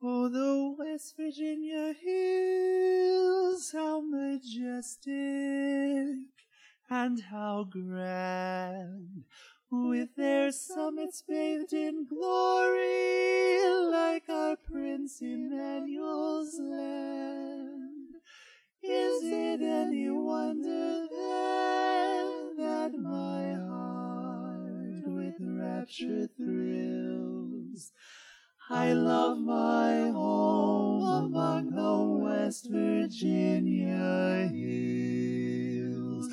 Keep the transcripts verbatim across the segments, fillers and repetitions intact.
Oh, the West Virginia hills, how majestic and how grand, with their summits bathed in glory, like our Prince Emmanuel's land. Is it any wonder then that my heart with rapture thrills? I love my home among the West Virginia hills.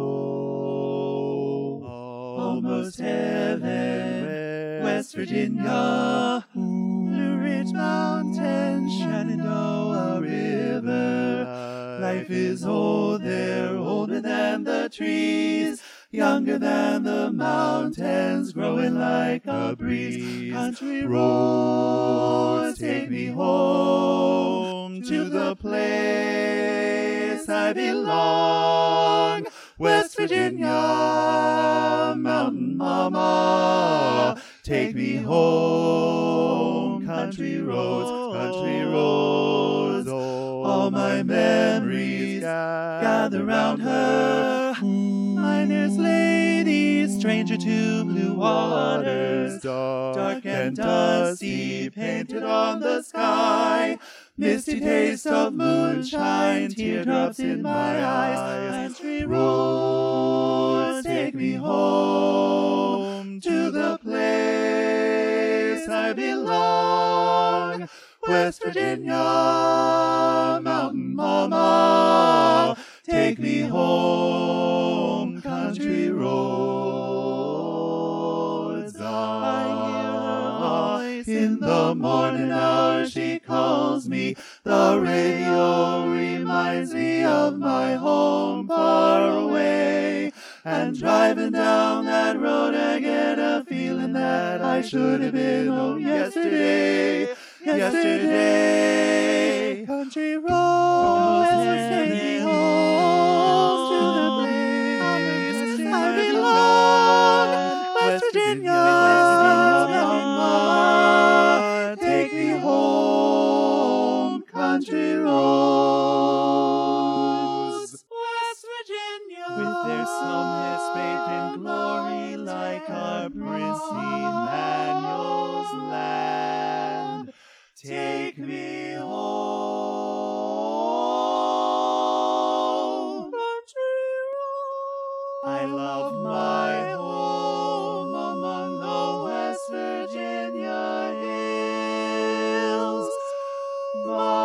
Oh, almost heaven, West Virginia, Blue Ridge Mountain, Shenandoah River. Life is old there, older than the trees, younger than the mountains, growing like a breeze. Country roads take me home to the place I belong. West Virginia, mountain mama, take me home. Country roads, country roads, all my memories gather round her. Miner's lady, stranger to blue waters, dark and dusty, painted on the sky. Misty taste of moonshine, teardrops in my eyes. Country roads take me home to the place I belong. West Virginia, mountain mama, take me home. Country roads, ah, in the morning hour she calls me. The radio reminds me of my home far away. And driving down that road I get a feeling that I should have been home yesterday. Yesterday, country roads take me home to the place I belong. West Virginia, mama, take me home. Country roads, West Virginia, with their summits bathed in glory, like our Prince Emmanuel's land. Take me home, country roads. I love my home among the West Virginia hills. My